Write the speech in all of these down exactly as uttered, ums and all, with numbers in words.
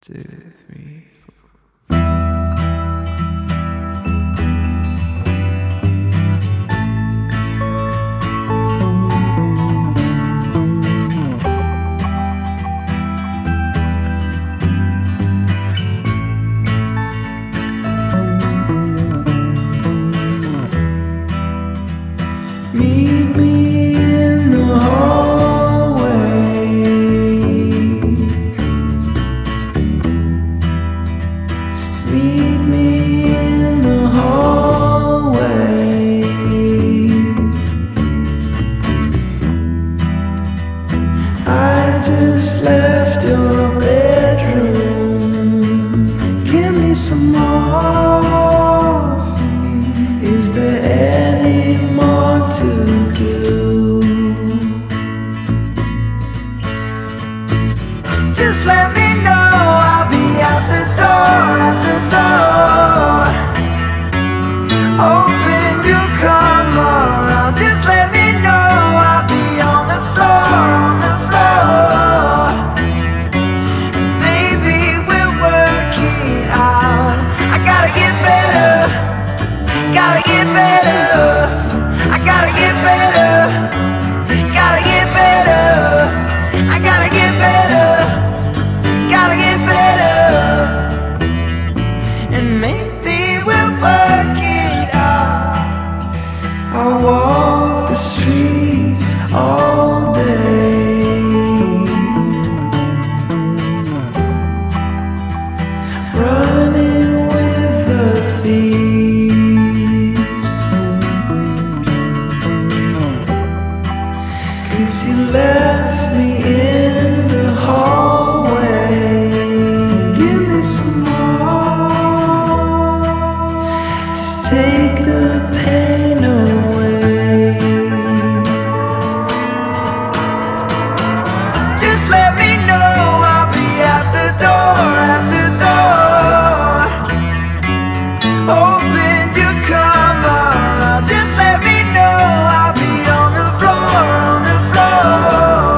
two, three, four. Meet me in the hallway. Meet me in the hallway. I just left your bedroom. Give me some morphine. Is there any more to do? Just let me know, I'll be at the door, at the door. Open your come around. Just let me know, I'll be on the floor, on the floor. Maybe we'll work it out. I gotta get better, gotta get better. I gotta get better, gotta get better. I gotta get better, gotta get better. And maybe we'll work it out. I walk the streets all day, running with the thieves. 'Cause you left me in the hallway. Give me some more. Just take the pain away. Just let me know, I'll be at the door, at the door. Open your come around. Just let me know, I'll be on the floor, on the floor.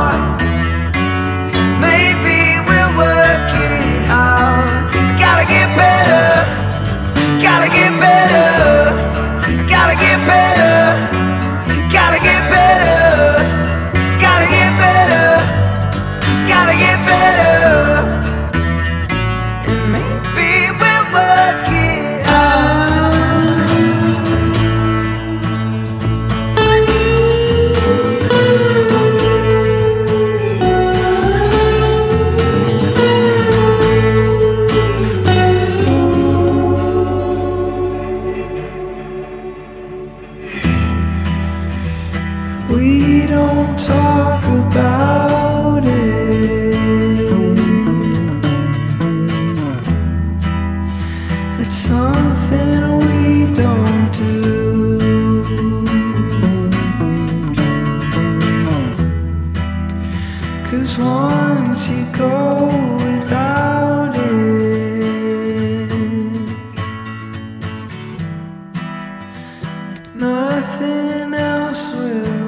Maybe we'll work it out. I gotta get better, gotta get better. I gotta get better, gotta get better. Gotta get better, gotta get better. And maybe we'll work it out. We don't talk about it. It's something we don't do. 'Cause once you go without it, nothing else will.